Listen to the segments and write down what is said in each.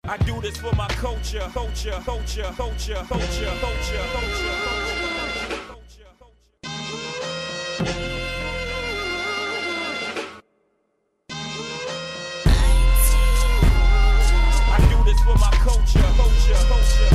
I do this for my culture, culture, culture, culture, culture, culture, culture, I do this for my culture, culture, culture.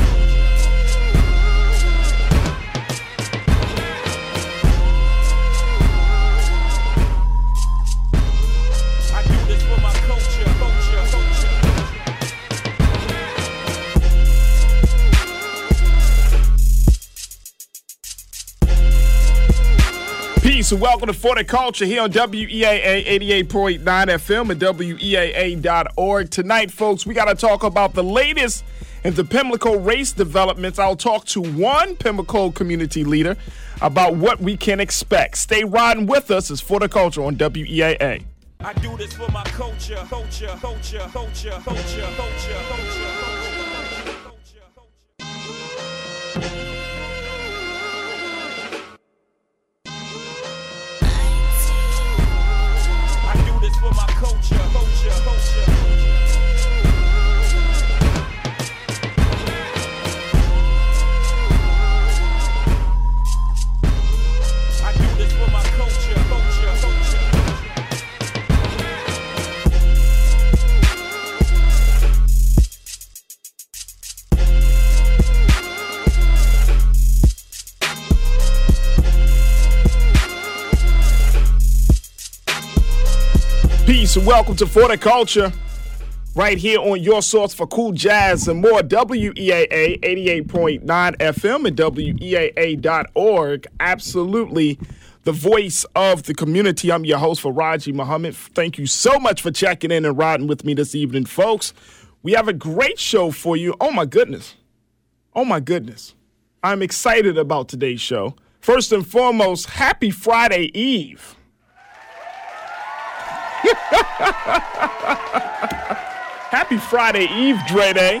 Peace and welcome to For the Culture here on WEAA 88.9 FM and WEAA.org. Tonight, folks, we got to talk about the latest in the Pimlico race developments. I'll talk to one Pimlico community leader about what we can expect. Stay riding with us. It's For the Culture on WEAA. I do this for my culture, culture, culture, culture, culture, culture, culture. For my culture, culture, culture. I do this for my culture, culture, Peace and welcome to For the Culture, right here on your source for cool jazz and more. WEAA 88.9 FM and WEAA.org. Absolutely the voice of the community. I'm your host, Faraji Muhammad. Thank you so much for checking in and riding with me this evening, folks. We have a great show for you. Oh, my goodness. Oh, my goodness. I'm excited about today's show. First and foremost, happy Friday Eve. Happy Friday Eve, Dre Day.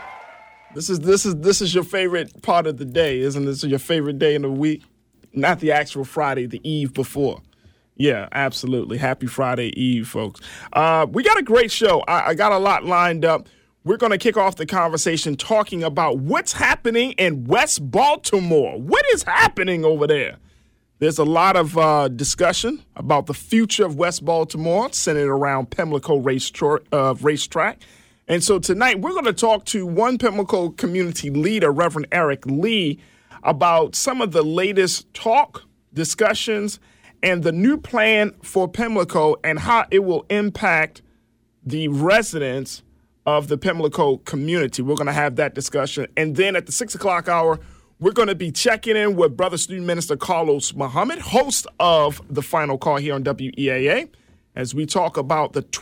This is your favorite part of the day, isn't this? Your favorite day in the week? Not the actual Friday, the eve before. Yeah, absolutely. Happy Friday Eve, folks. We got a great show. I got a lot lined up. We're going to kick off the conversation talking about what's happening in West Baltimore. What is happening over there? There's a lot of discussion about the future of West Baltimore centered around Pimlico racetrack. And so tonight we're going to talk to one Pimlico community leader, Reverend Eric Lee, about some of the latest talk, discussions, and the new plan for Pimlico and how it will impact the residents of the Pimlico community. We're going to have that discussion. And then at the 6 o'clock hour, we're going to be checking in with Brother Student Minister Carlos Muhammad, host of The Final Call here on WEAA, as we talk about the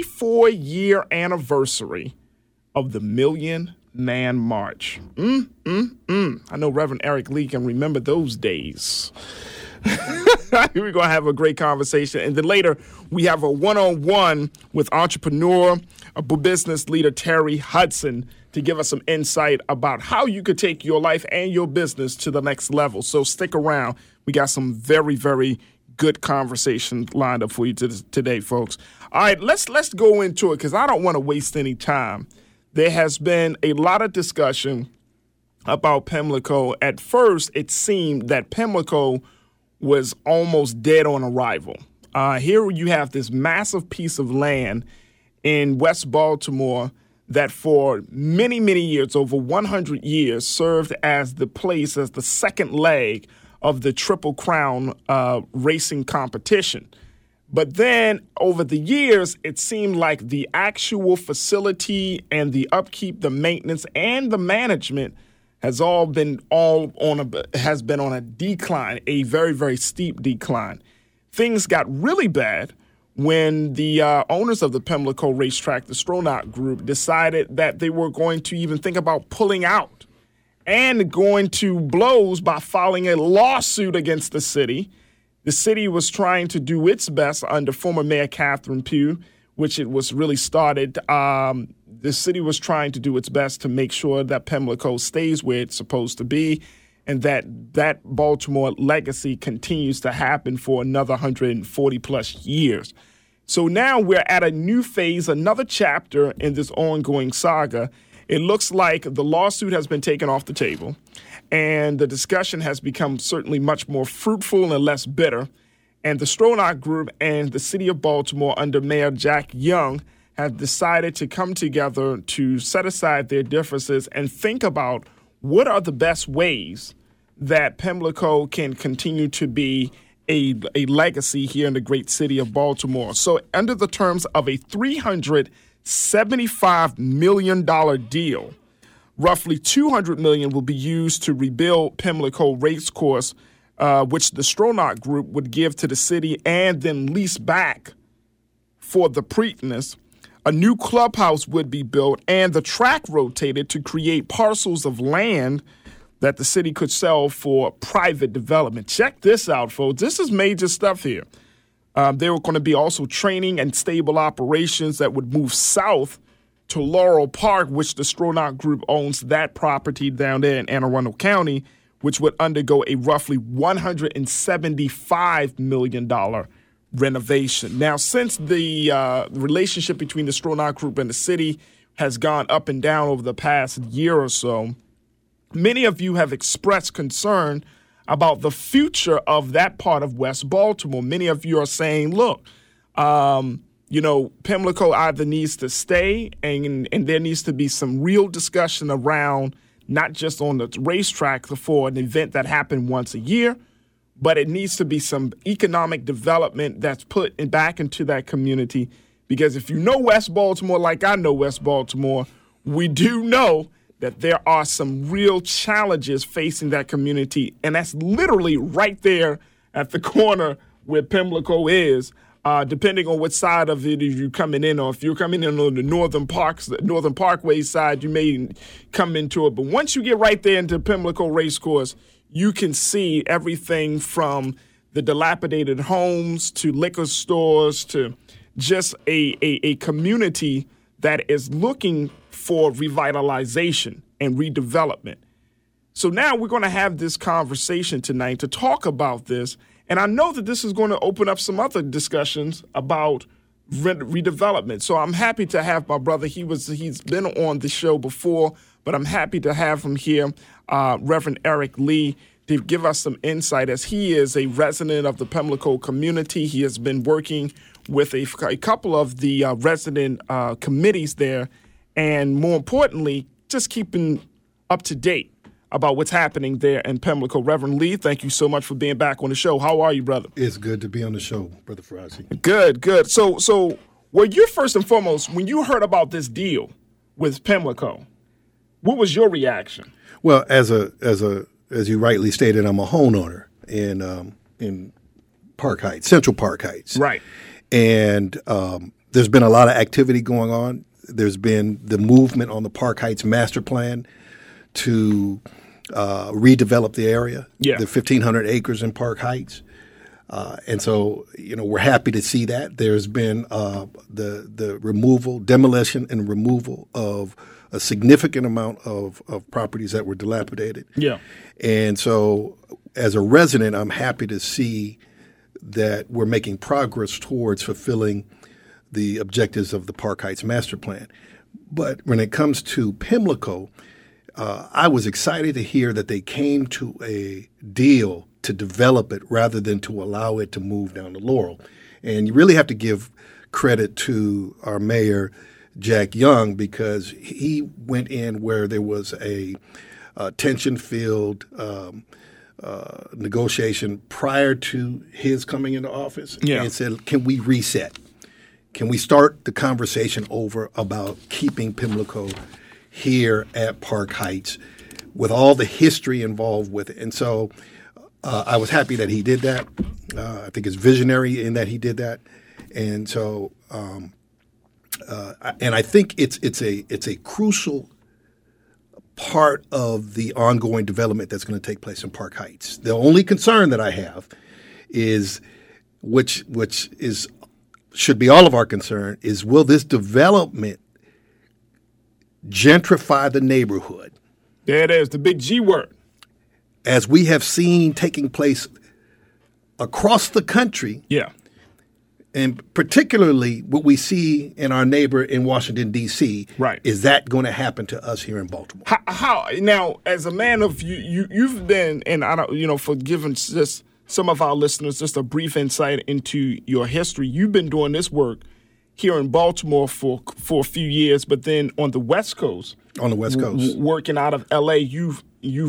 24-year anniversary of the Million Man March. I know Reverend Eric Lee can remember those days. We're going to have a great conversation. And then later, we have a one-on-one with entrepreneur, a business leader, Terry Hudson, to give us some insight about how you could take your life and your business to the next level. So stick around. We got some very, very good conversation lined up for you today, folks. All right, let's go into it because I don't want to waste any time. There has been a lot of discussion about Pimlico. At first, it seemed that Pimlico was almost dead on arrival. Here you have this massive piece of land in West Baltimore that for many, many years, over 100 years, served as the place, as the second leg of the Triple Crown racing competition. But then over the years, it seemed like the actual facility and the upkeep, the maintenance, and the management has been on a decline, a very, very steep decline. Things got really bad when the owners of the Pimlico racetrack, the Stronach Group, decided that they were going to even think about pulling out and going to blows by filing a lawsuit against the city. The city was trying to do its best under former Mayor Catherine Pugh, which it was really started. The city was trying to do its best to make sure that Pimlico stays where it's supposed to be and that Baltimore legacy continues to happen for another 140 plus years. So now we're at a new phase, another chapter in this ongoing saga. It looks like the lawsuit has been taken off the table, and the discussion has become certainly much more fruitful and less bitter. And the Stronach Group and the city of Baltimore under Mayor Jack Young have decided to come together to set aside their differences and think about what are the best ways that Pimlico can continue to be a legacy here in the great city of Baltimore. So under the terms of a $375 million deal, roughly $200 million will be used to rebuild Pimlico Racecourse, which the Stronach Group would give to the city and then lease back for the Preakness. A new clubhouse would be built and the track rotated to create parcels of land that the city could sell for private development. Check this out, folks. This is major stuff here. There were going to be also training and stable operations that would move south to Laurel Park, which the Stronach Group owns that property down there in Anne Arundel County, which would undergo a roughly $175 million renovation. Now, since the relationship between the Stronach Group and the city has gone up and down over the past year or so, many of you have expressed concern about the future of that part of West Baltimore. Many of you are saying, look, Pimlico either needs to stay and there needs to be some real discussion around not just on the racetrack for an event that happened once a year, but it needs to be some economic development that's put back into that community. Because if you know West Baltimore like I know West Baltimore, we do know that there are some real challenges facing that community, and that's literally right there at the corner where Pimlico is, depending on what side of it you're coming in on. If you're coming in on the Northern Parkway side, you may come into it. But once you get right there into Pimlico Racecourse, you can see everything from the dilapidated homes to liquor stores to just a community that is looking for revitalization and redevelopment. So now we're going to have this conversation tonight to talk about this. And I know that this is going to open up some other discussions about redevelopment. So I'm happy to have my brother. He's been on the show before, but I'm happy to have him here, Reverend Eric Lee, to give us some insight, as he is a resident of the Pimlico community. He has been working with a couple of the resident committees there, and more importantly, just keeping up to date about what's happening there in Pimlico. Reverend Lee, thank you so much for being back on the show. How are you, brother? It's good to be on the show, Brother Farazi. Good. So well, you first and foremost, when you heard about this deal with Pimlico, what was your reaction? Well, as you rightly stated, I'm a homeowner in Park Heights, Central Park Heights. Right. And there's been a lot of activity going on. There's been the movement on the Park Heights master plan to redevelop the area, the 1,500 acres in Park Heights. And so, we're happy to see that. There's been the demolition and removal of a significant amount of properties that were dilapidated. Yeah. And so as a resident, I'm happy to see that we're making progress towards fulfilling the objectives of the Park Heights master plan. But when it comes to Pimlico, I was excited to hear that they came to a deal to develop it rather than to allow it to move down to Laurel. And you really have to give credit to our mayor, Jack Young, because he went in where there was a tension-filled negotiation prior to his coming into office and said, can we reset? Can we start the conversation over about keeping Pimlico here at Park Heights with all the history involved with it? And so I was happy that he did that. I think it's visionary in that he did that. And so and I think it's a crucial part of the ongoing development that's going to take place in Park Heights. The only concern that I have is, which is should be all of our concern, is will this development gentrify the neighborhood? There it is, the big G word. As we have seen taking place across the country. Yeah. And particularly what we see in our neighbor in Washington, D.C., right. is that going to happen to us here in Baltimore? How now, as a man of you've been, and I don't, for giving just some of our listeners just a brief insight into your history, you've been doing this work here in Baltimore for a few years, but then on the West Coast. On the West Coast. Working out of L.A., you've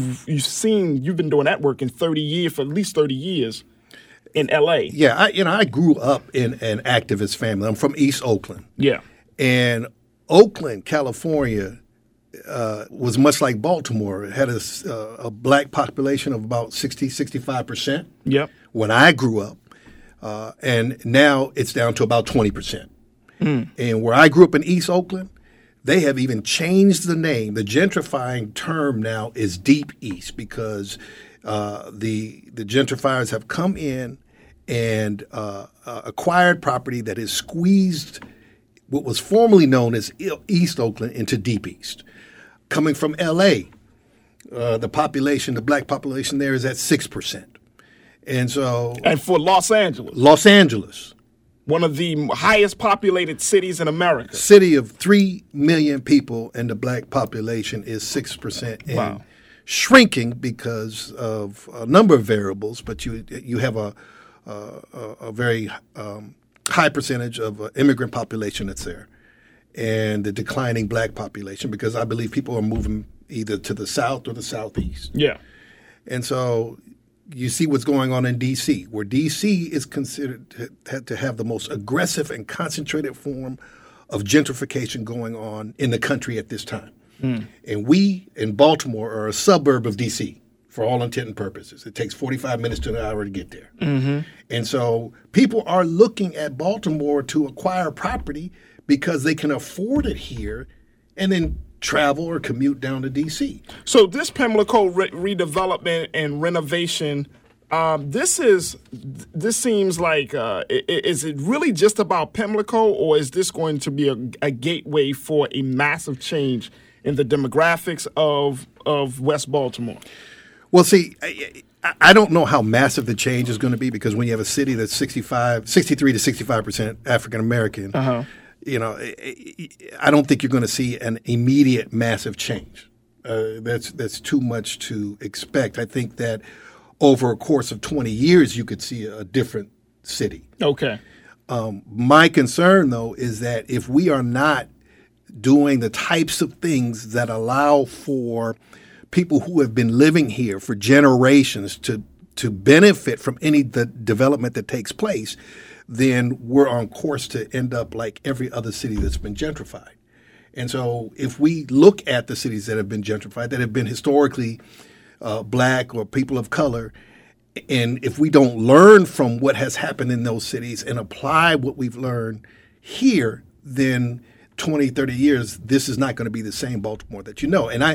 been doing that work for at least 30 years. In L.A. Yeah, I grew up in an activist family. I'm from East Oakland. Yeah. And Oakland, California, was much like Baltimore. It had a black population of about 65%. Yep. When I grew up. And now it's down to about 20%. And where I grew up in East Oakland, they have even changed the name. The gentrifying term now is Deep East because the gentrifiers have come in and acquired property that has squeezed what was formerly known as East Oakland into Deep East. Coming from L.A., the black population there is at 6%. And for Los Angeles. One of the highest populated cities in America. City of 3 million people, and the black population is 6%. And wow. Shrinking because of a number of variables, but you have a very high percentage of immigrant population that's there, and the declining black population because I believe people are moving either to the south or the southeast. Yeah, and so you see what's going on in D.C., where D.C. is considered to have the most aggressive and concentrated form of gentrification going on in the country at this time. And we in Baltimore are a suburb of D.C. for all intent and purposes. It takes 45 minutes to an hour to get there. Mm-hmm. And so people are looking at Baltimore to acquire property because they can afford it here and then travel or commute down to D.C. So this Pimlico redevelopment and renovation, this seems like, is it really just about Pimlico, or is this going to be a gateway for a massive change in the demographics of West Baltimore? Well, see, I don't know how massive the change is going to be because when you have a city that's 63 to 65% African American, I don't think you're going to see an immediate massive change. That's too much to expect. I think that over a course of 20 years, you could see a different city. Okay. My concern, though, is that if we are not doing the types of things that allow for people who have been living here for generations to benefit from any the development that takes place, then we're on course to end up like every other city that's been gentrified. And so if we look at the cities that have been gentrified, that have been historically black or people of color, and if we don't learn from what has happened in those cities and apply what we've learned here, then 20, 30 years, this is not going to be the same Baltimore that you know. And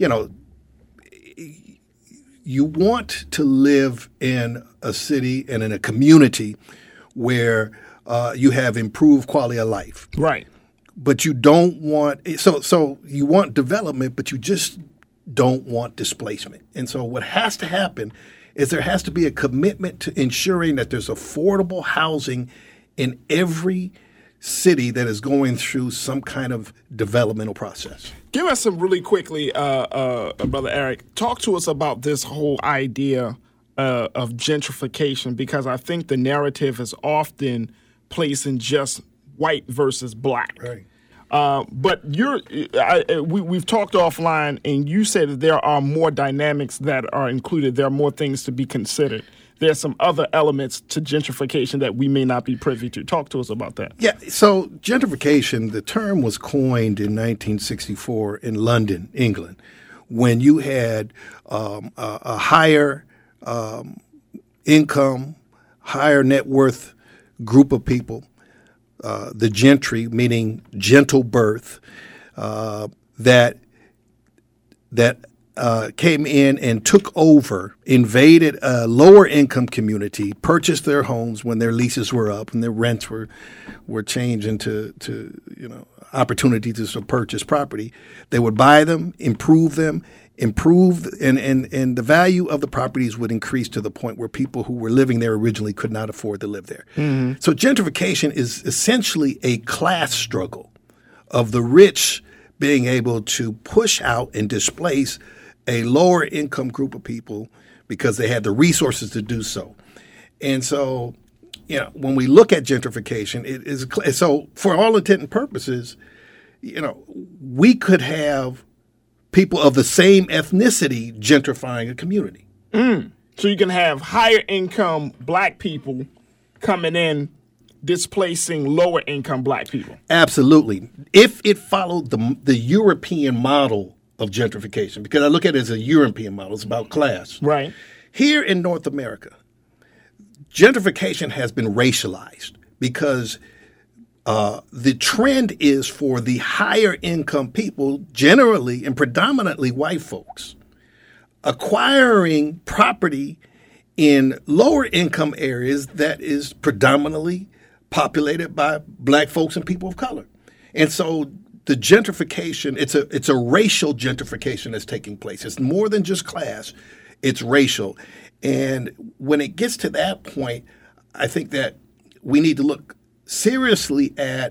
you want to live in a city and in a community where you have improved quality of life. Right. But you don't want so you want development, but you just don't want displacement. And so what has to happen is there has to be a commitment to ensuring that there's affordable housing in every city that is going through some kind of developmental process. Give us some really quickly, Brother Eric, talk to us about this whole idea of gentrification, because I think the narrative is often placed in just white versus black. Right. But we've talked offline, and you said that there are more dynamics that are included. There are more things to be considered. There's some other elements to gentrification that we may not be privy to. Talk to us about that. Yeah, so gentrification, the term was coined in 1964 in London, England, when you had a higher income, higher net worth group of people, the gentry, meaning gentle birth, that came in and took over, invaded a lower income community, purchased their homes when their leases were up and their rents were changed into opportunity to purchase property. They would buy them, improve them, and the value of the properties would increase to the point where people who were living there originally could not afford to live there. Mm-hmm. So gentrification is essentially a class struggle of the rich being able to push out and displace a lower income group of people because they had the resources to do so. And so, when we look at gentrification, it is so for all intent and purposes, we could have people of the same ethnicity gentrifying a community. So you can have higher income black people coming in, displacing lower income black people. Absolutely. If it followed the European model of gentrification, because I look at it as a European model, it's about class. Right. Here in North America, gentrification has been racialized because the trend is for the higher income people, generally and predominantly white folks, acquiring property in lower income areas that is predominantly populated by black folks and people of color. And so the gentrification, it's a racial gentrification that's taking place. It's more than just class, it's racial. And when it gets to that point, I think that we need to look seriously at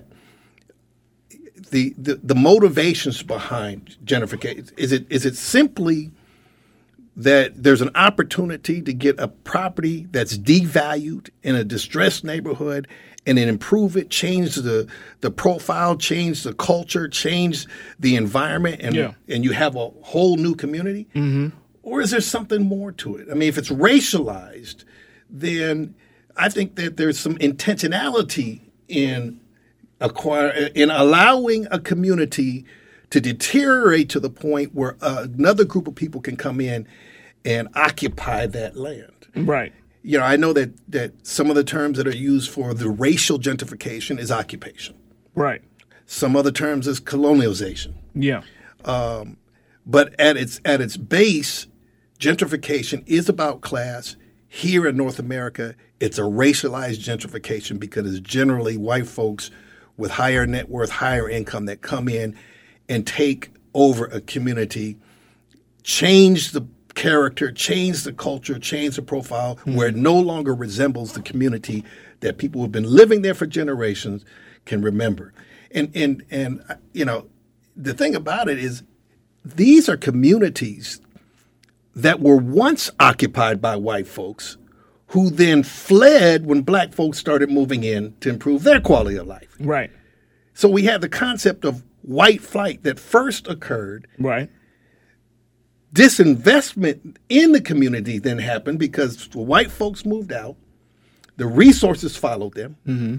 the motivations behind gentrification. Is it simply that there's an opportunity to get a property that's devalued in a distressed neighborhood and then improve it, change the profile, change the culture, change the environment, and you have a whole new community? Mm-hmm. Or is there something more to it? I mean, if it's racialized, then I think that there's some intentionality in allowing a community to deteriorate to the point where another group of people can come in and occupy that land. Right. I know that some of the terms that are used for the racial gentrification is occupation. Right. Some other terms is colonialization. Yeah. But at its base, gentrification is about class. Here in North America, it's a racialized gentrification because it's generally white folks with higher net worth, higher income that come in and take over a community, change the character, change the culture, change the profile, where it no longer resembles the community that people who have been living there for generations can remember. And the thing about it is these are communities that were once occupied by white folks who then fled when black folks started moving in to improve their quality of life. Right. So we have the concept of white flight that first occurred. Right. Disinvestment in the community then happened because the white folks moved out. The resources followed them. Mm-hmm.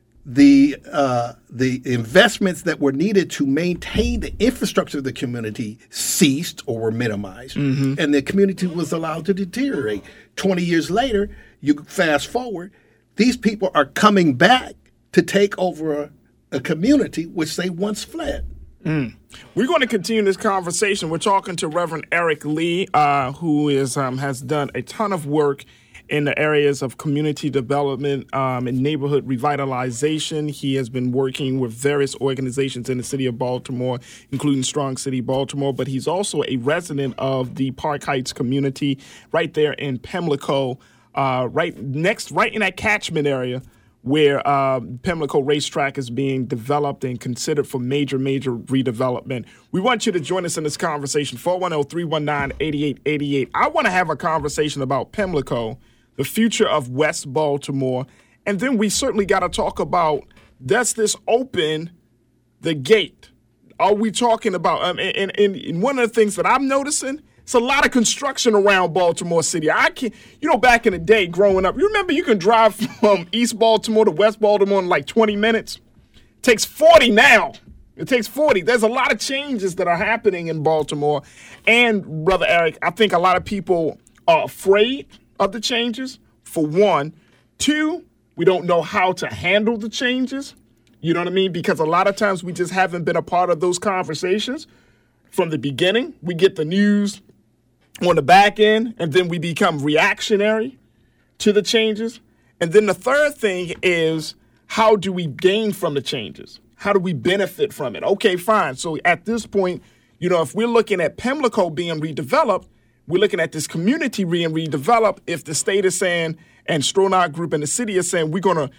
The investments that were needed to maintain the infrastructure of the community ceased or were minimized, and the community was allowed to deteriorate. 20 years later, you fast forward, these people are coming back to take over a community which they once fled. We're going to continue this conversation. We're talking to Reverend Eric Lee, who has done a ton of work in the areas of community development and neighborhood revitalization. He has been working with various organizations in the city of Baltimore, including Strong City Baltimore, but he's also a resident of the Park Heights community right there in Pimlico, right in that catchment area where Pimlico Racetrack is being developed and considered for major redevelopment. We want you to join us in this conversation, 410-319-8888. I want to have a conversation about Pimlico, the future of West Baltimore, and then we certainly got to talk about, does this open the gate? Are we talking about, and one of the things that I'm noticing, it's a lot of construction around Baltimore City. Back in the day growing up, you remember you can drive from East Baltimore to West Baltimore in like 20 minutes? It takes 40 now. It takes 40. There's a lot of changes that are happening in Baltimore. And, Brother Eric, I think a lot of people are afraid of the changes, for one. Two, we don't know how to handle the changes. You know what I mean? Because a lot of times we just haven't been a part of those conversations. From the beginning, we get the news, on the back end, and then we become reactionary to the changes. And then the third thing is, how do we gain from the changes? How do we benefit from it? Okay, fine. So at this point, if we're looking at Pimlico being redeveloped, we're looking at this community being redeveloped. If the state is saying, and Stronach Group and the city is saying, we're going to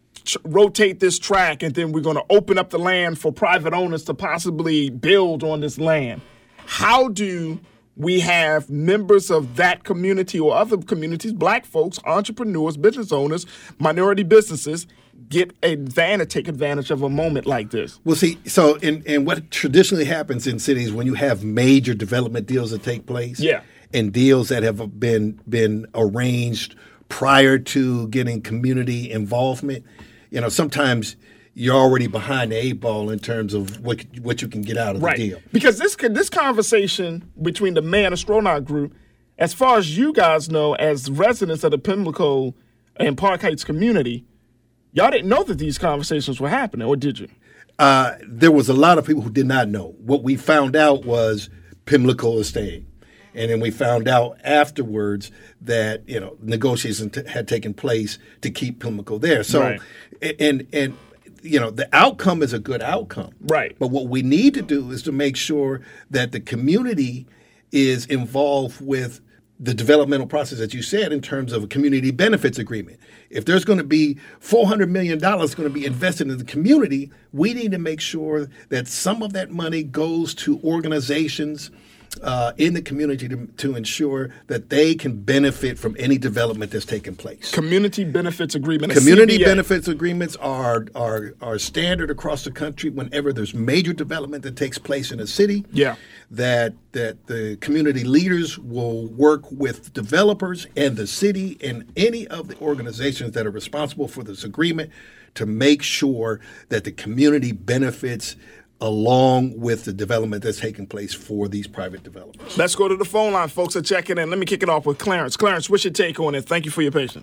rotate this track and then we're going to open up the land for private owners to possibly build on this land. How do we have members of that community or other communities, black folks, entrepreneurs, business owners, minority businesses, take advantage of a moment like this? Well, see, so in what traditionally happens in cities when you have major development deals that take place, and deals that have been arranged prior to getting community involvement, sometimes you're already behind the 8 ball in terms of what you can get out of the deal. Because this conversation between the mayor and the Stronach Group, as far as you guys know, as residents of the Pimlico and Park Heights community, y'all didn't know that these conversations were happening, or did you? There was a lot of people who did not know. What we found out was Pimlico is staying. And then we found out afterwards that, negotiations had taken place to keep Pimlico there. So, and the outcome is a good outcome. Right. But what we need to do is to make sure that the community is involved with the developmental process, as you said, in terms of a community benefits agreement. If there's going to be $400 million going to be invested in the community, we need to make sure that some of that money goes to organizations in the community to ensure that they can benefit from any development that's taking place. Community benefits agreement. Community benefits agreements are standard across the country whenever there's major development that takes place in a city. Yeah. That the community leaders will work with developers and the city and any of the organizations that are responsible for this agreement to make sure that the community benefits along with the development that's taking place for these private developers. Let's go to the phone line. Folks are checking in. Let me kick it off with Clarence. Clarence, what's your take on it? Thank you for your patience.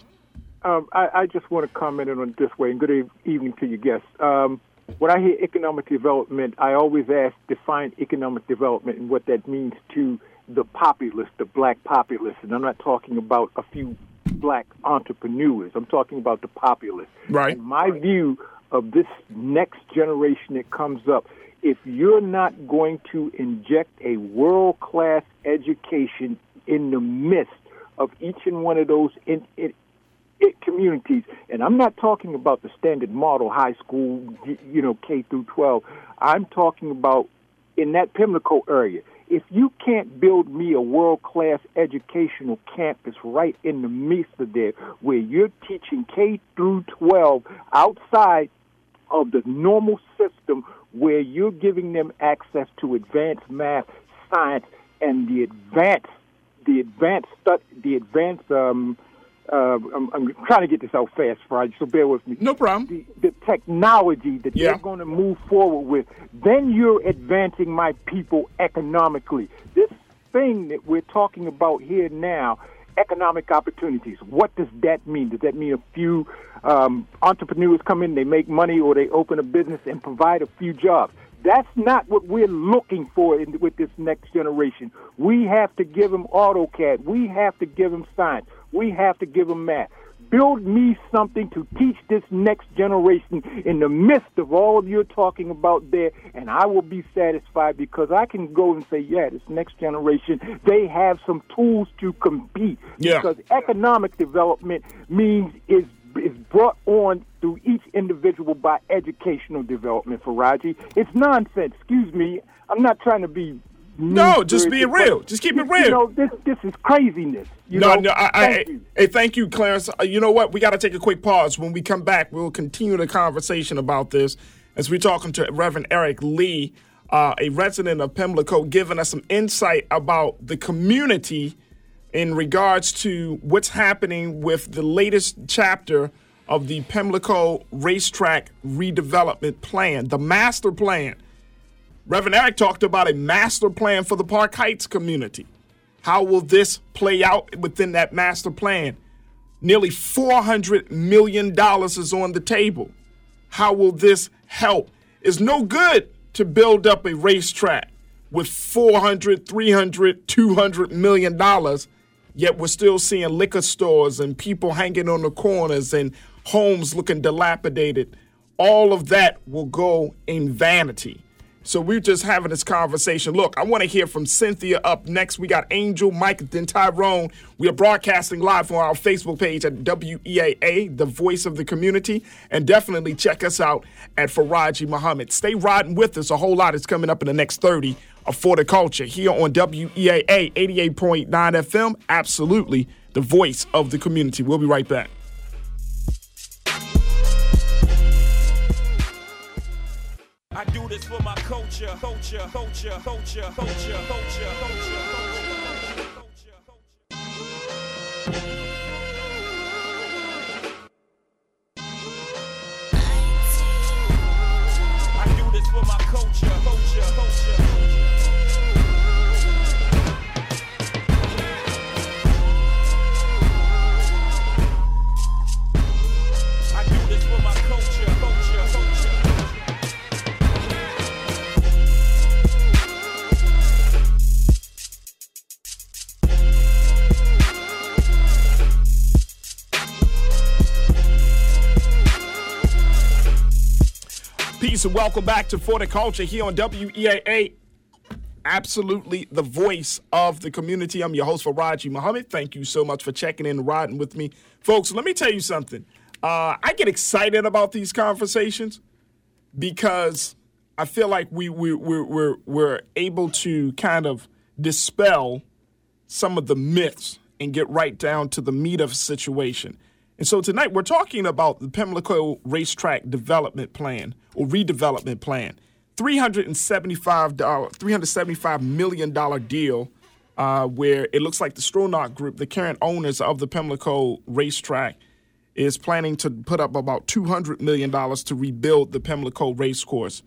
I just want to comment on it this way, and good evening to your guests. When I hear economic development, I always define economic development and what that means to the populace, the black populace. And I'm not talking about a few black entrepreneurs. I'm talking about the populace. Right. And my view of this next generation that comes up, if you're not going to inject a world-class education in the midst of each and one of those communities, and I'm not talking about the standard model high school, K through 12. I'm talking about in that Pimlico area. If you can't build me a world-class educational campus right in the midst of there, where you're teaching K through 12 outside of the normal system, where you're giving them access to advanced math, science, and I'm trying to get this out fast, Friday, so bear with me. No problem. The technology that they're going to move forward with, then you're advancing my people economically. This thing that we're talking about here now, economic opportunities, what does that mean? Does that mean a few entrepreneurs come in, they make money, or they open a business and provide a few jobs? That's not what we're looking for with this next generation. We have to give them AutoCAD. We have to give them science. We have to give them math. Build me something to teach this next generation in the midst of all of you're talking about there, and I will be satisfied, because I can go and say, this next generation, they have some tools to compete. Yeah. Because economic development means is brought on through each individual by educational development, Faraji. It's nonsense. Excuse me. I'm not trying to be... No, just be real. Just keep it real. This is craziness. Thank you, Clarence. You know what? We got to take a quick pause. When we come back, we'll continue the conversation about this as we're talking to Reverend Eric Lee, a resident of Pimlico, giving us some insight about the community in regards to what's happening with the latest chapter of the Pimlico Racetrack Redevelopment Plan, the master plan. Reverend Eric talked about a master plan for the Park Heights community. How will this play out within that master plan? Nearly $400 million is on the table. How will this help? It's no good to build up a racetrack with $400, $300, $200 million, yet we're still seeing liquor stores and people hanging on the corners and homes looking dilapidated. All of that will go in vanity. So we're just having this conversation. Look, I want to hear from Cynthia up next. We got Angel, Mike, then Tyrone. We are broadcasting live on our Facebook page at WEAA, the voice of the community. And definitely check us out at Faraji Muhammad. Stay riding with us. A whole lot is coming up in the next 30 of For the Culture here on WEAA 88.9 FM. Absolutely the voice of the community. We'll be right back. I do this for my culture, culture, culture, culture, culture, culture, culture, culture. I do this for my culture, culture, culture. I do this for my culture, culture, culture. Peace and welcome back to For the Culture here on WEAA. Absolutely the voice of the community. I'm your host, Faraji Muhammad. Thank you so much for checking in and riding with me. Folks, let me tell you something. I get excited about these conversations because I feel like we're able to kind of dispel some of the myths and get right down to the meat of the situation. And so tonight we're talking about the Pimlico Racetrack Development Plan or Redevelopment Plan. $375 million deal where it looks like the Stronach Group, the current owners of the Pimlico Racetrack, is planning to put up about $200 million to rebuild the Pimlico Racecourse.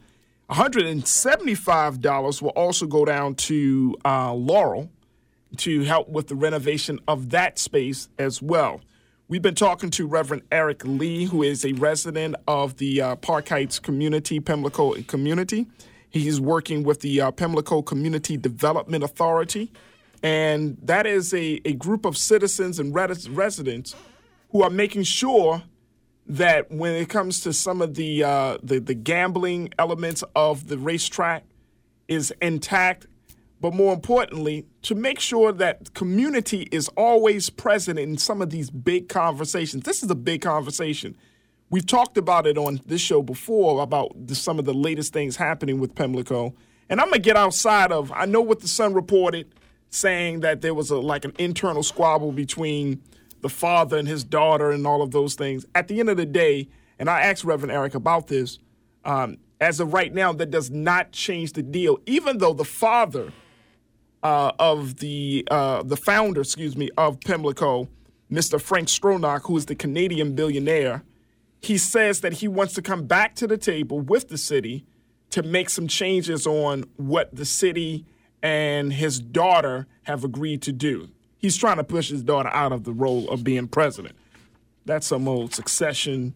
$175 will also go down to Laurel to help with the renovation of that space as well. We've been talking to Reverend Eric Lee, who is a resident of the Park Heights community, Pimlico community. He's working with the Pimlico Community Development Authority, and that is a group of citizens and residents who are making sure that when it comes to some of the gambling elements of the racetrack is intact, but more importantly, to make sure that community is always present in some of these big conversations. This is a big conversation. We've talked about it on this show before about some of the latest things happening with Pimlico. And I'm going to get outside of, I know what the Sun reported, saying that there was an internal squabble between the father and his daughter and all of those things. At the end of the day, and I asked Reverend Eric about this, as of right now, that does not change the deal, even though the father of the founder, of Pimlico, Mr. Frank Stronach, who is the Canadian billionaire, he says that he wants to come back to the table with the city to make some changes on what the city and his daughter have agreed to do. He's trying to push his daughter out of the role of being president. That's some old Succession,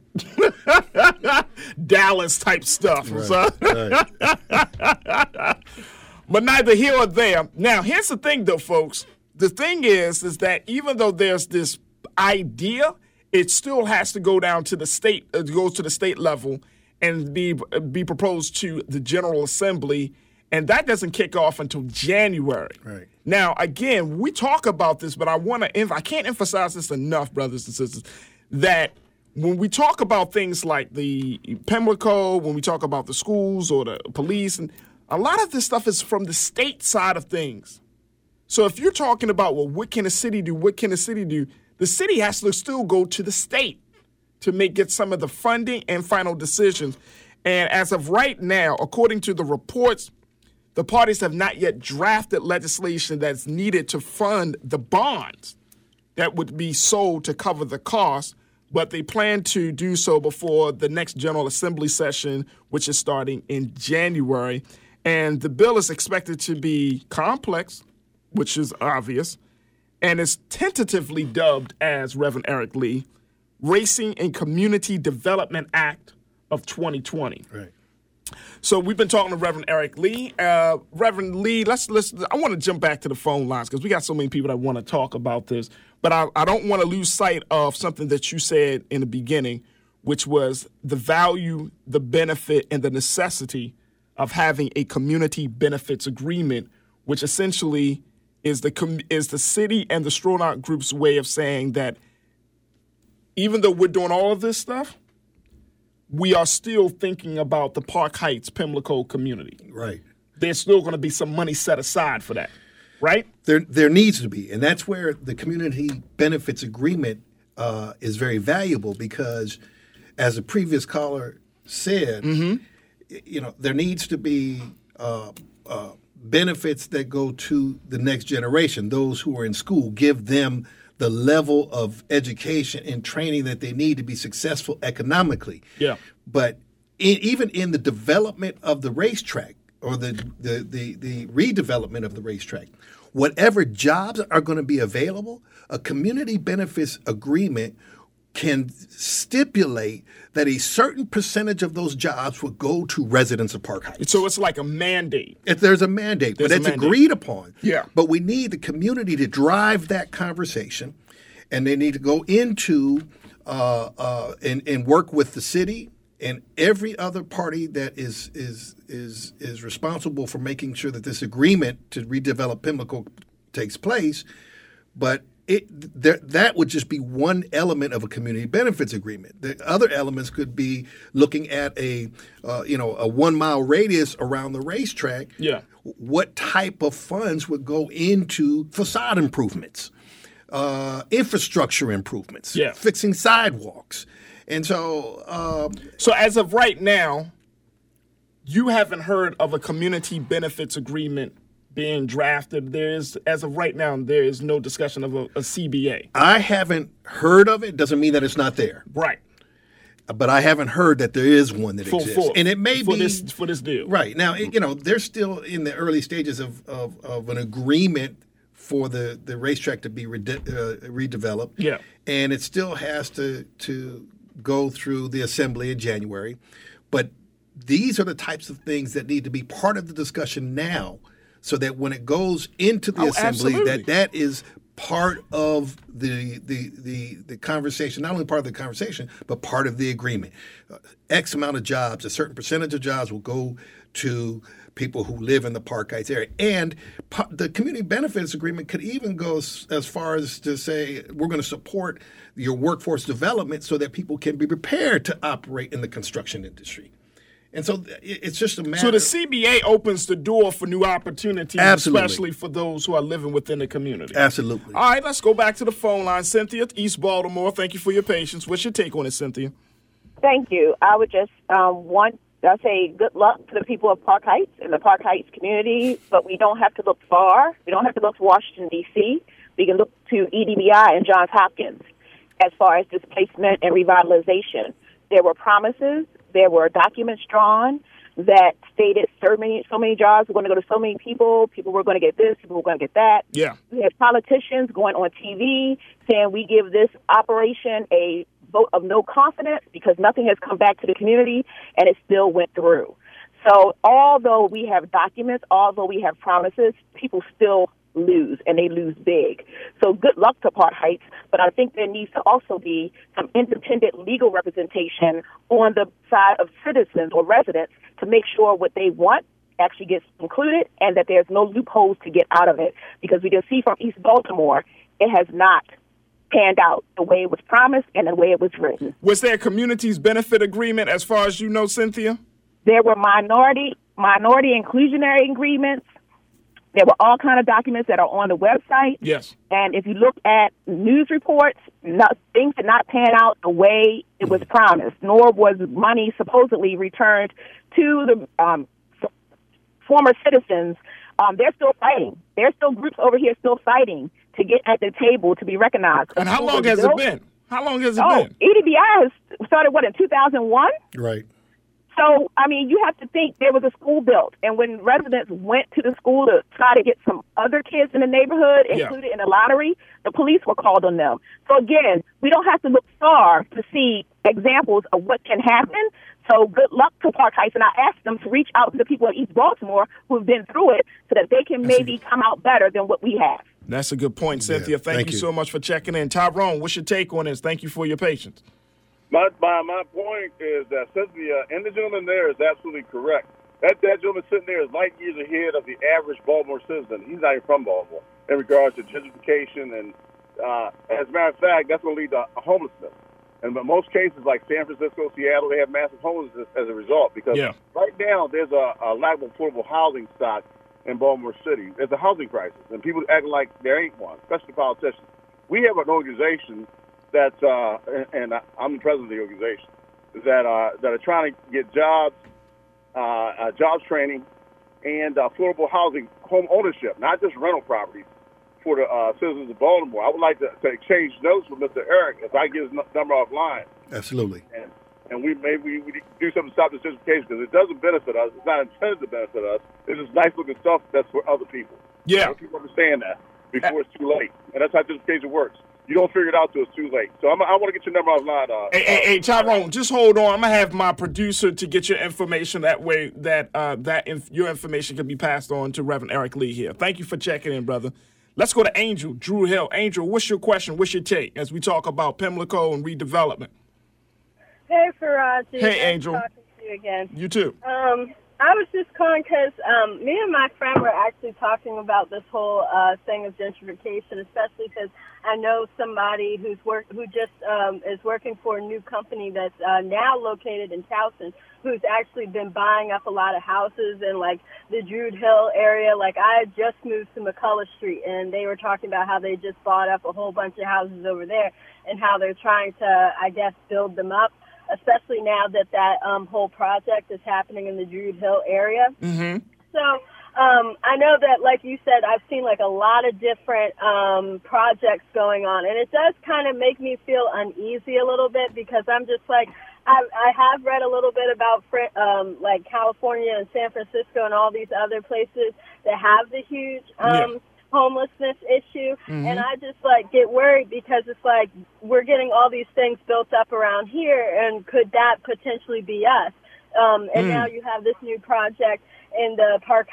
Dallas type stuff. Right. But neither here or there. Now, here's the thing, though, folks. The thing is that even though there's this idea, it still has to go down to the state. It goes to the state level and be proposed to the General Assembly, and that doesn't kick off until January. Right. Now, again, we talk about this, but I can't emphasize this enough, brothers and sisters, that when we talk about things like the Pimlico, when we talk about the schools or the police, and a lot of this stuff is from the state side of things. So if you're talking about, well, what can a city do? What can a city do? The city has to still go to the state to get some of the funding and final decisions. And as of right now, according to the reports, the parties have not yet drafted legislation that's needed to fund the bonds that would be sold to cover the cost, but they plan to do so before the next General Assembly session, which is starting in January. And the bill is expected to be complex, which is obvious, and is tentatively dubbed as, Reverend Eric Lee, Racing and Community Development Act of 2020. Right. So we've been talking to Reverend Eric Lee. Reverend Lee, I want to jump back to the phone lines because we got so many people that want to talk about this. But I don't want to lose sight of something that you said in the beginning, which was the value, the benefit, and the necessity of having a community benefits agreement, which essentially is the city and the Stronach Group's way of saying that even though we're doing all of this stuff, we are still thinking about the Park Heights, Pimlico community. Right. There's still going to be some money set aside for that, right? There needs to be, and that's where the community benefits agreement is very valuable because, as the previous caller said, there needs to be benefits that go to the next generation, those who are in school, give them the level of education and training that they need to be successful economically. Yeah. But even in the development of the racetrack or the redevelopment of the racetrack, whatever jobs are going to be available, a community benefits agreement can stipulate that a certain percentage of those jobs will go to residents of Park Heights. So it's like a mandate. There's a mandate, but it's agreed upon. Yeah. But we need the community to drive that conversation, and they need to go into and work with the city and every other party that is responsible for making sure that this agreement to redevelop Pimlico takes place. But that would just be one element of a community benefits agreement. The other elements could be looking at a 1 mile radius around the racetrack. Yeah. What type of funds would go into facade improvements, infrastructure improvements, fixing sidewalks, and so. So as of right now, you haven't heard of a community benefits agreement being drafted. As of right now, there is no discussion of a CBA. I haven't heard of it. Doesn't mean that it's not there. Right. But I haven't heard that there is one that exists. And it may be for this deal. Right. Now, they're still in the early stages of an agreement for the racetrack to be redeveloped. Yeah. And it still has to go through the assembly in January. But these are the types of things that need to be part of the discussion now, so that when it goes into the assembly, that is part of the conversation, not only part of the conversation, but part of the agreement. X amount of jobs, a certain percentage of jobs will go to people who live in the Park Heights area. And the community benefits agreement could even go as far as to say, we're going to support your workforce development so that people can be prepared to operate in the construction industry. And so it's just a matter. So the CBA opens the door for new opportunities, especially for those who are living within the community. Absolutely. All right, let's go back to the phone line. Cynthia, East Baltimore, thank you for your patience. What's your take on it, Cynthia? Thank you. I would just I'll say good luck to the people of Park Heights and the Park Heights community, but we don't have to look far. We don't have to look to Washington, D.C. We can look to EDBI and Johns Hopkins as far as displacement and revitalization. There were promises. There were documents drawn that stated so many jobs were going to go to so many people. People were going to get this. People were going to get that. Yeah. We had politicians going on TV saying we give this operation a vote of no confidence because nothing has come back to the community, and it still went through. So although we have documents, although we have promises, people still lose, and they lose big. So good luck to Park Heights, but I think there needs to also be some independent legal representation on the side of citizens or residents to make sure what they want actually gets included and that there's no loopholes to get out of it. Because we can see from East Baltimore, it has not panned out the way it was promised and the way it was written. Was there a communities benefit agreement as far as you know, Cynthia? There were minority inclusionary agreements. There were all kind of documents that are on the website. Yes. And if you look at news reports, things did not pan out the way it was promised, nor was money supposedly returned to the former citizens. They're still fighting. There's still groups over here still fighting to get at the table to be recognized. And how long has it been? How long has it been? EDBI has started, in 2001? Right. So, I mean, you have to think there was a school built, and when residents went to the school to try to get some other kids in the neighborhood included in the lottery, the police were called on them. So, again, we don't have to look far to see examples of what can happen. So good luck to Park Heights, and I asked them to reach out to the people in East Baltimore who've been through it so that they can maybe come out better than what we have. That's a good point, Cynthia. Thank you so much for checking in. Tyrone, what's your take on this? Thank you for your patience. My point is that Cynthia and the gentleman there is absolutely correct. That gentleman sitting there is light years ahead of the average Baltimore citizen. He's not even from Baltimore in regards to gentrification. And as a matter of fact, that's going to lead to homelessness. And in most cases, like San Francisco, Seattle, they have massive homelessness as a result. Because right now there's a lack of affordable housing stock in Baltimore City. There's a housing crisis, and people acting like there ain't one, especially politicians. We have an organization that's, and I'm the president of the organization, that are trying to get jobs training, and affordable housing, home ownership, not just rental properties for the citizens of Baltimore. I would like to exchange notes with Mr. Eric if I get his number offline. Absolutely. And we do something to stop this gentrification because it doesn't benefit us. It's not intended to benefit us. It's just nice-looking stuff that's for other people. Yeah. People understand that before it's too late. And that's how gentrification works. You don't figure it out till it's too late. So I want to get your number offline. Hey, Tyrone, just hold on. I'm going to have my producer to get your information. That way that your information can be passed on to Reverend Eric Lee here. Thank you for checking in, brother. Let's go to Angel, Drew Hill. Angel, what's your question? What's your take as we talk about Pimlico and redevelopment? Hey, Faraji. Hey, Angel. Talking to you again. You too. I was just calling because me and my friend were actually talking about this whole thing of gentrification, especially because I know somebody who just is working for a new company that's now located in Towson, who's actually been buying up a lot of houses in like the Druid Hill area. Like I had just moved to McCullough Street, and they were talking about how they just bought up a whole bunch of houses over there and how they're trying to, I guess, build them up, especially now that whole project is happening in the Druid Hill area. Mm-hmm. So I know that, like you said, I've seen like a lot of different projects going on, and it does kind of make me feel uneasy a little bit because I'm just like, I have read a little bit about like California and San Francisco and all these other places that have the huge homelessness issue, and I just like get worried because it's like we're getting all these things built up around here, and could that potentially be us? And now you have this new project in the park.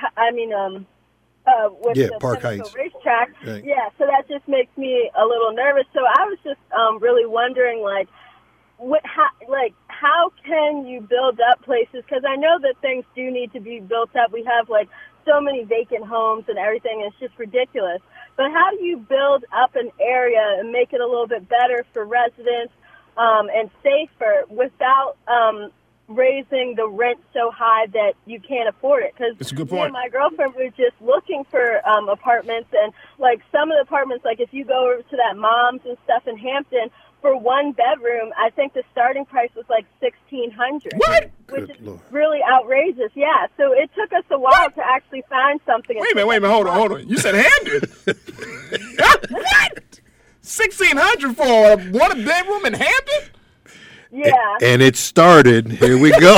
With the Park Heights racetrack. Right. Yeah, so that just makes me a little nervous. So I was just really wondering, like, how can you build up places? Because I know that things do need to be built up. We have like so many vacant homes and everything, and it's just ridiculous. But how do you build up an area and make it a little bit better for residents and safer without raising the rent so high that you can't afford it? Because it's a good point. Me and my girlfriend were just looking for apartments, and like some of the apartments, like if you go over to that Mom's and stuff in Hampton, for one bedroom, I think the starting price was like $1,600. What? Which is really outrageous. Yeah. So it took us a while to actually find something. Wait a minute. Hold on. You said Hampton? What? $1,600 for a one bedroom in Hampton? Yeah. And it started. Here we go.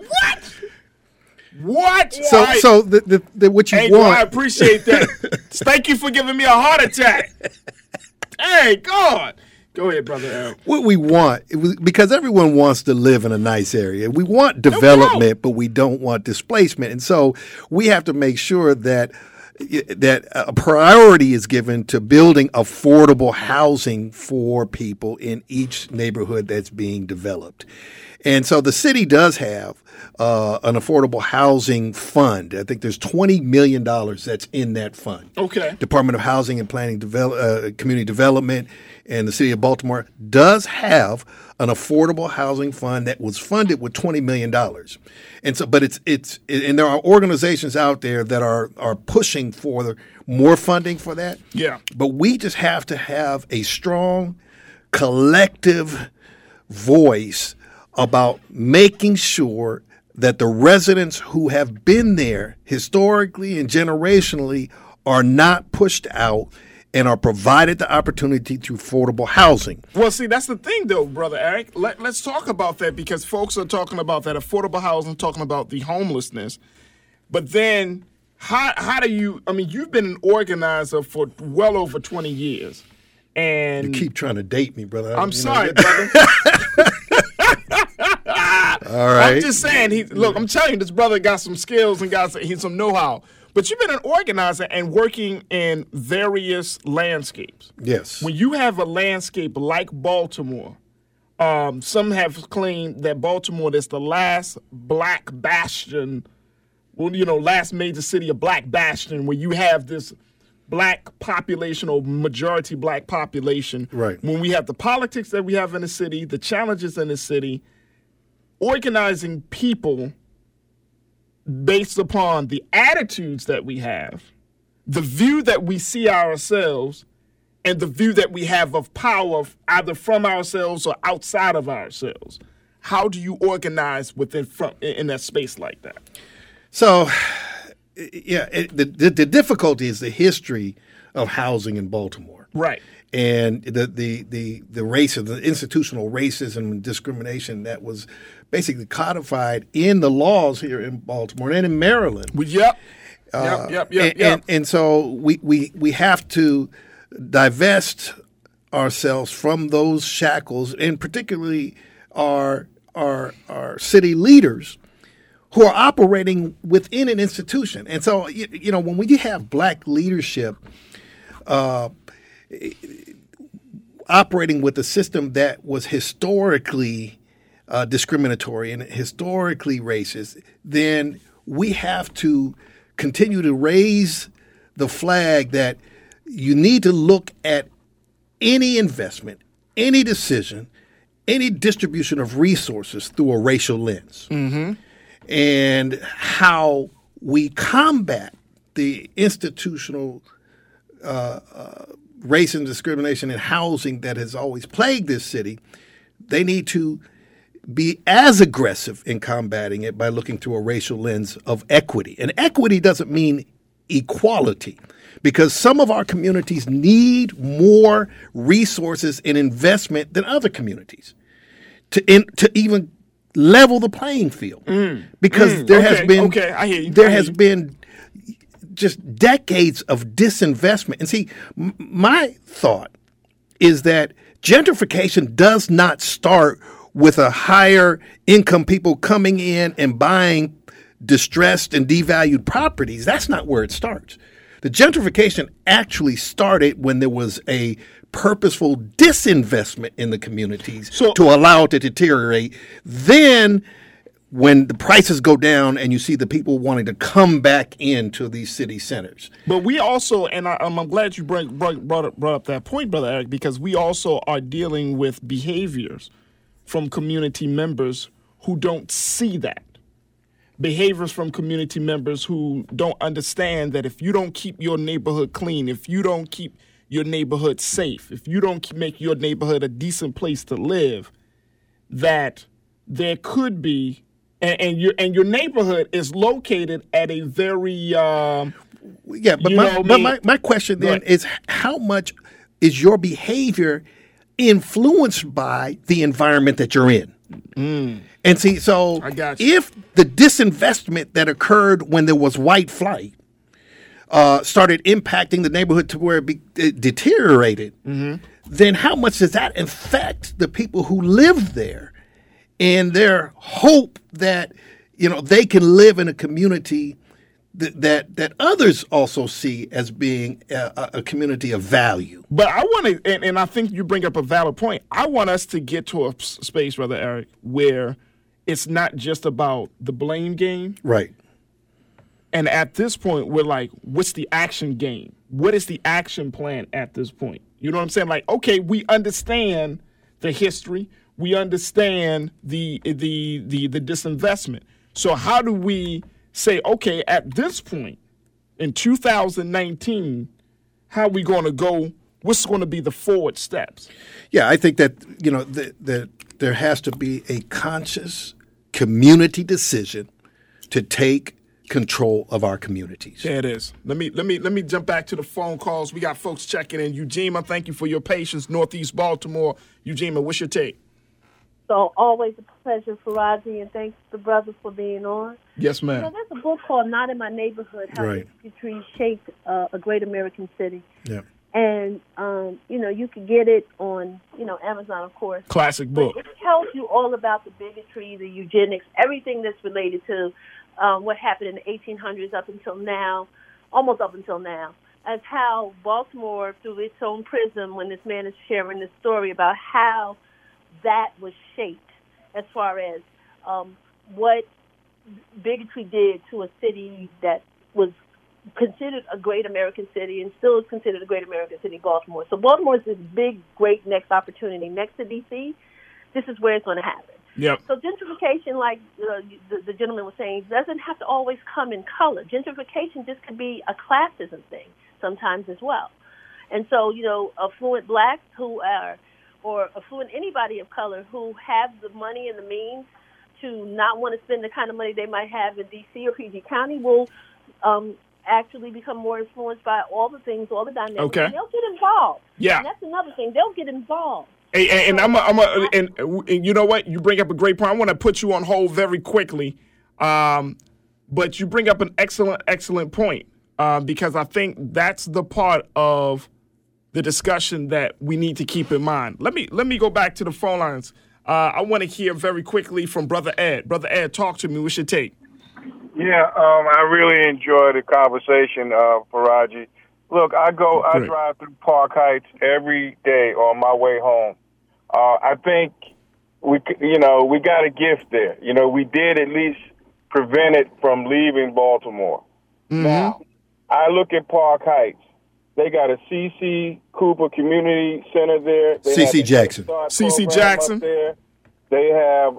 What? Yeah. So the what you Angel, want? I appreciate that. Thank you for giving me a heart attack. Hey, God. Go ahead, Brother Aaron. What we want, because everyone wants to live in a nice area. We want development, but we don't want displacement. And so we have to make sure that a priority is given to building affordable housing for people in each neighborhood that's being developed. And so the city does have an affordable housing fund. I think there's $20 million that's in that fund. Okay. Department of Housing and Planning, Community Development, and the city of Baltimore does have an affordable housing fund that was funded with $20 million. And so, but and there are organizations out there that are pushing for more funding for that. Yeah. But we just have to have a strong collective voice about making sure that the residents who have been there historically and generationally are not pushed out and are provided the opportunity through affordable housing. Well, see, that's the thing, though, Brother Eric. Let's talk about that, because folks are talking about that affordable housing, talking about the homelessness. But then how do you – I mean, you've been an organizer for well over 20 years. And you keep trying to date me, brother. I'm sorry, brother. All right. I'm just saying. Look, I'm telling you, this brother got some skills and got some know-how. But you've been an organizer and working in various landscapes. Yes. When you have a landscape like Baltimore, some have claimed that Baltimore is the last black bastion, last major city of black bastion where you have this black population or majority black population. Right. When we have the politics that we have in the city, the challenges in the city, organizing people based upon the attitudes that we have, the view that we see ourselves, and the view that we have of power, either from ourselves or outside of ourselves. How do you organize in that space like that? So, the difficulty is the history of housing in Baltimore, right? And the racism, the institutional racism and discrimination that was basically codified in the laws here in Baltimore and in Maryland. Yep. And so we have to divest ourselves from those shackles, and particularly our city leaders who are operating within an institution. And so, when we have black leadership operating with a system that was historically discriminatory and historically racist, then we have to continue to raise the flag that you need to look at any investment, any decision, any distribution of resources through a racial lens. Mm-hmm. And how we combat the institutional race and discrimination in housing that has always plagued this city, they need to be as aggressive in combating it by looking through a racial lens of equity. And equity doesn't mean equality, because some of our communities need more resources and investment than other communities to even level the playing field. Because there has been I hear you. There has been just decades of disinvestment. And see, my thought is that gentrification does not start with a higher income people coming in and buying distressed and devalued properties. That's not where it starts. The gentrification actually started when there was a purposeful disinvestment in the communities to allow it to deteriorate. Then when the prices go down and you see the people wanting to come back into these city centers. But we also, and I'm glad you brought up that point, Brother Eric, because we also are dealing with behaviors from community members who don't see that. Behaviors from community members who don't understand that if you don't keep your neighborhood clean, if you don't keep your neighborhood safe, if you don't make your neighborhood a decent place to live, that there could be, and your neighborhood is located at a very my question then is, how much is your behavior influenced by the environment that you're in? And see, so if the disinvestment that occurred when there was white flight started impacting the neighborhood to where it deteriorated, then how much does that affect the people who live there and their hope that they can live in a community that others also see as being a community of value? But I want to, and I think you bring up a valid point. I want us to get to a space, Brother Eric, where it's not just about the blame game. Right. And at this point, we're like, what's the action game? What is the action plan at this point? You know what I'm saying? Like, okay, we understand the history. We understand the disinvestment. So how do we say, okay, at this point in 2019, how are we going to go? What's going to be the forward steps? Yeah, I think that that there has to be a conscious community decision to take control of our communities. There it is. Let me jump back to the phone calls. We got folks checking in. Eugenia, thank you for your patience. Northeast Baltimore. Eugenia, what's your take? So always a pleasure, Faraji, and thanks to the brothers for being on. Yes, ma'am. There's a book called Not in My Neighborhood, How Right. History Shaped a Great American City. Yeah. And, you could get it on, Amazon, of course. Classic book. But it tells you all about the bigotry, the eugenics, everything that's related to what happened in the 1800s up until now, almost up until now, as how Baltimore, through its own prism, when this man is sharing this story about how that was shaped as far as what bigotry did to a city that was considered a great American city and still is considered a great American city, Baltimore. So Baltimore is this big, great next opportunity next to D.C. This is where it's going to happen. Yep. So gentrification, like the gentleman was saying, doesn't have to always come in color. Gentrification just could be a classism thing sometimes as well. And so, affluent blacks who are, or affluent anybody of color who have the money and the means to not want to spend the kind of money they might have in D.C. or PG County will actually become more influenced by all the things, all the dynamics. Okay. And they'll get involved. Yeah. And that's another thing. They'll get involved. And and you know what? You bring up a great point. I want to put you on hold very quickly, but you bring up an excellent point because I think that's the part of the discussion that we need to keep in mind. Let me go back to the phone lines. I want to hear very quickly from Brother Ed. Brother Ed, talk to me. What's your take? Yeah, I really enjoy the conversation, Faraji. Look, I drive through Park Heights every day on my way home. I think we got a gift there. We did at least prevent it from leaving Baltimore. Mm-hmm. Now, I look at Park Heights. They got a C.C. Cooper Community Center there. C.C. Jackson. C.C. Jackson. There. They have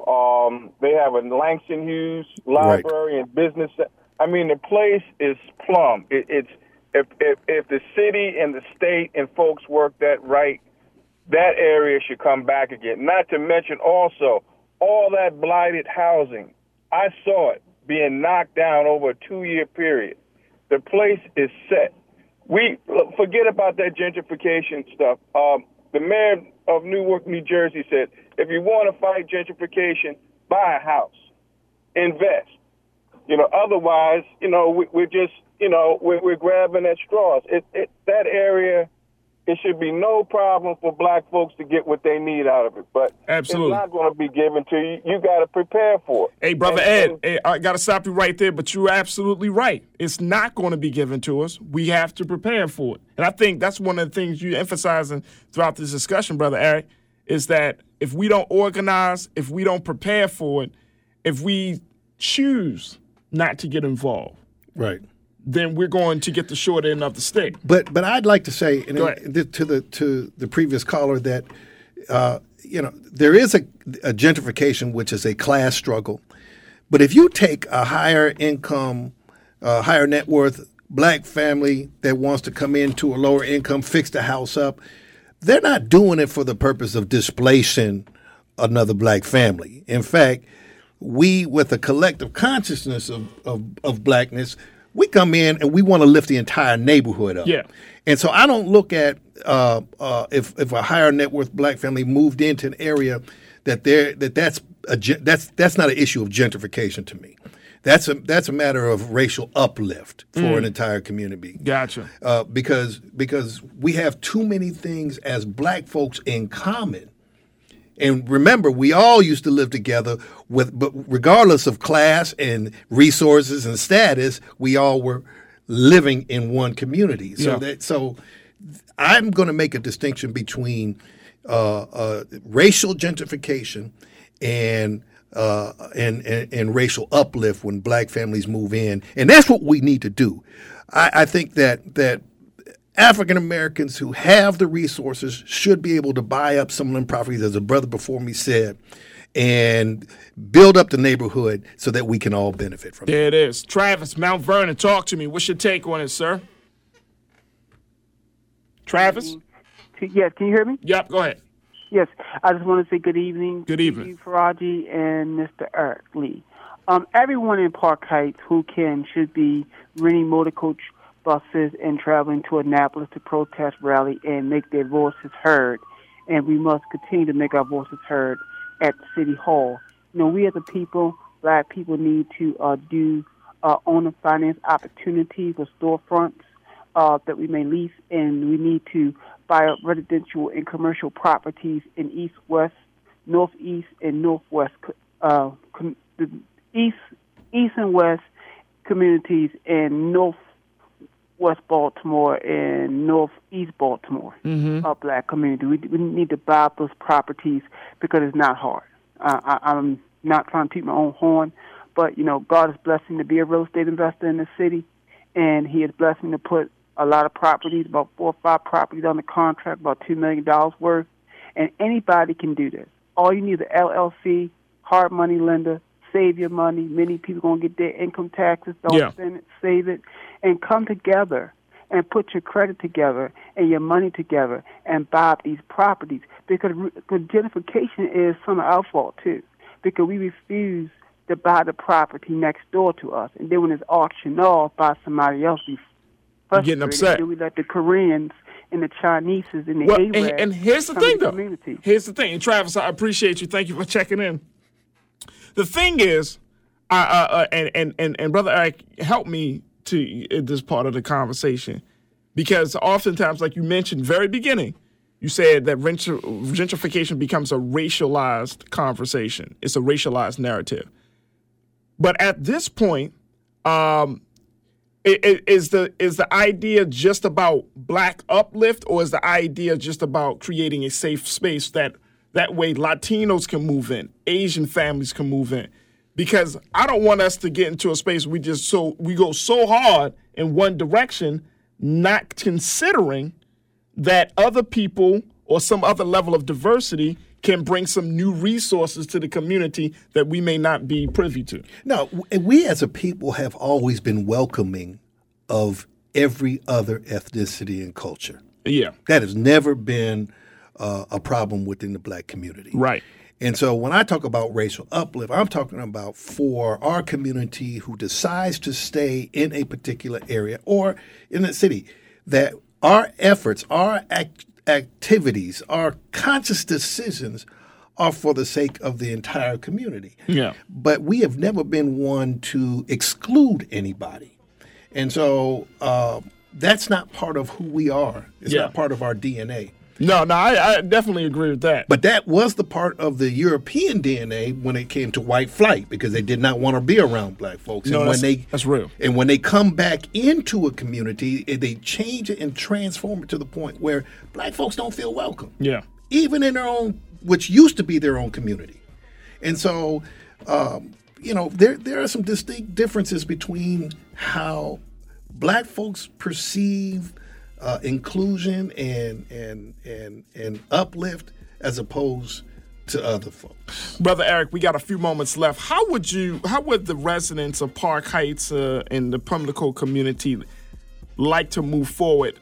a Langston Hughes library and business. I mean, the place is plumb. It's if the city and the state and folks work that right, that area should come back again. Not to mention also all that blighted housing. I saw it being knocked down over a 2-year period. The place is set. We forget about that gentrification stuff. The mayor of Newark, New Jersey said, if you want to fight gentrification, buy a house, invest. Otherwise, we're just, we're grabbing at straws. That area, it should be no problem for black folks to get what they need out of it. But absolutely, it's not going to be given to you. You got to prepare for it. Hey, Brother Ed, I got to stop you right there, but you're absolutely right. It's not going to be given to us. We have to prepare for it. And I think that's one of the things you're emphasizing throughout this discussion, Brother Eric, is that if we don't organize, if we don't prepare for it, if we choose not to get involved, right, then we're going to get the short end of the stick. But I'd like to say to the previous caller that there is a gentrification, which is a class struggle. But if you take a higher income, higher net worth black family that wants to come into a lower income, fix the house up, they're not doing it for the purpose of displacing another black family. In fact, we, with a collective consciousness of blackness, we come in and we want to lift the entire neighborhood up. Yeah. And so I don't look at if a higher net worth black family moved into an area that's not an issue of gentrification to me. That's a matter of racial uplift for an entire community. Gotcha. Because we have too many things as black folks in common. And remember, we all used to live together but regardless of class and resources and status, we all were living in one community. So I'm going to make a distinction between racial gentrification and racial uplift when black families move in, and that's what we need to do. I think that African Americans who have the resources should be able to buy up some of them properties, as a brother before me said, and build up the neighborhood so that we can all benefit from it. There it is. Travis, Mount Vernon, talk to me. What's your take on it, sir? Travis? Yes, can you hear me? Yep, go ahead. Yes, I just want to say good evening. Good evening. To you, Faraji and Mr. Eric Lee. Everyone in Park Heights who should be renting motor coach buses and traveling to Annapolis to protest, rally, and make their voices heard. And we must continue to make our voices heard at City Hall. We as a people, black people, need to do owner finance opportunities with storefronts, that we may lease, and we need to buy up residential and commercial properties in east, west, northeast, and northwest, the east and west communities in northwest Baltimore and northeast Baltimore, a black community. We need to buy up those properties because it's not hard. I'm not trying to toot my own horn, but, God has blessed me to be a real estate investor in the city, and he has blessed me to put a lot of properties, about 4 or 5 properties on the contract, about $2 million worth, and anybody can do this. All you need is an LLC, hard money lender, save your money. Many people going to get their income taxes, don't spend it, save it, and come together and put your credit together and your money together and buy up these properties, because gentrification is some of our fault, too, because we refuse to buy the property next door to us, and then when it's auctioned off by somebody else, we getting upset. Then we let the Koreans and the Chinese and the Arabs. And here's the thing, though. Community. Here's the thing. And Travis, I appreciate you. Thank you for checking in. The thing is, and Brother Eric, help me to this part of the conversation, because oftentimes, like you mentioned very beginning, you said that gentrification becomes a racialized conversation. It's a racialized narrative. But at this point, is the idea just about black uplift, or is the idea just about creating a safe space that way Latinos can move in, Asian families can move in? Because I don't want us to get into a space we go so hard in one direction, not considering that other people or some other level of diversity can bring some new resources to the community that we may not be privy to. No, we as a people have always been welcoming of every other ethnicity and culture. Yeah. That has never been a problem within the black community. Right. And so when I talk about racial uplift, I'm talking about for our community who decides to stay in a particular area or in a city, that our efforts, our activities, our conscious decisions are for the sake of the entire community. Yeah. But we have never been one to exclude anybody. And so that's not part of who we are. It's not part of our DNA. No, I definitely agree with that. But that was the part of the European DNA when it came to white flight, because they did not want to be around black folks. No, and that's real. And when they come back into a community, they change it and transform it to the point where black folks don't feel welcome. Yeah. Even in their own, which used to be their own community. And so, there are some distinct differences between how black folks perceive inclusion and uplift as opposed to other folks. Brother Eric, we got a few moments left. How would the residents of Park Heights and the Pimlico community like to move forward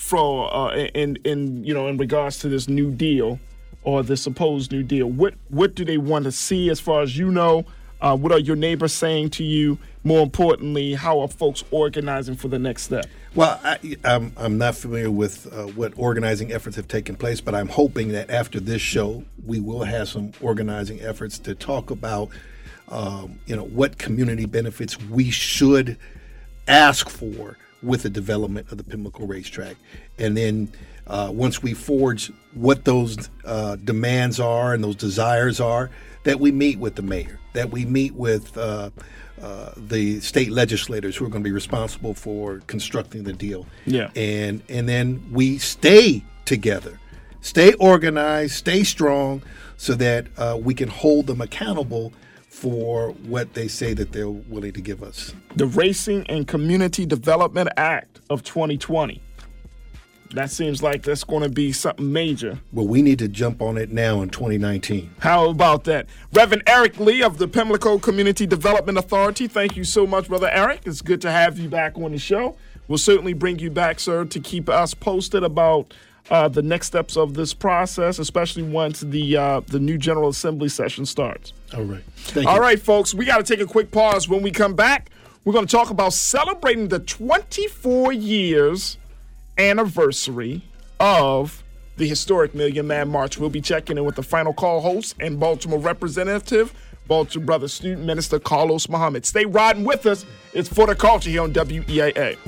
in regards to this new deal or the supposed new deal? What do they want to see as far as you know? What are your neighbors saying to you? More importantly, how are folks organizing for the next step? Well, I'm not familiar with what organizing efforts have taken place, but I'm hoping that after this show, we will have some organizing efforts to talk about, what community benefits we should ask for with the development of the Pimlico Racetrack. And then once we forge what those demands are and those desires are, that we meet with the mayor, that we meet with the state legislators who are going to be responsible for constructing the deal. Yeah. And then we stay together, stay organized, stay strong, so that we can hold them accountable for what they say that they're willing to give us. The Racing and Community Development Act of 2020. That seems like that's going to be something major. Well, we need to jump on it now in 2019. How about that? Reverend Eric Lee of the Pimlico Community Development Authority. Thank you so much, Brother Eric. It's good to have you back on the show. We'll certainly bring you back, sir, to keep us posted about the next steps of this process, especially once the new General Assembly session starts. All right. Thank you. All right, folks, we got to take a quick pause. When we come back, we're going to talk about celebrating the 24 years anniversary of the historic Million Man March. We'll be checking in with the Final Call host and Baltimore representative, Baltimore Brother Student Minister Carlos Muhammad. Stay riding with us. It's For the Culture here on WEAA.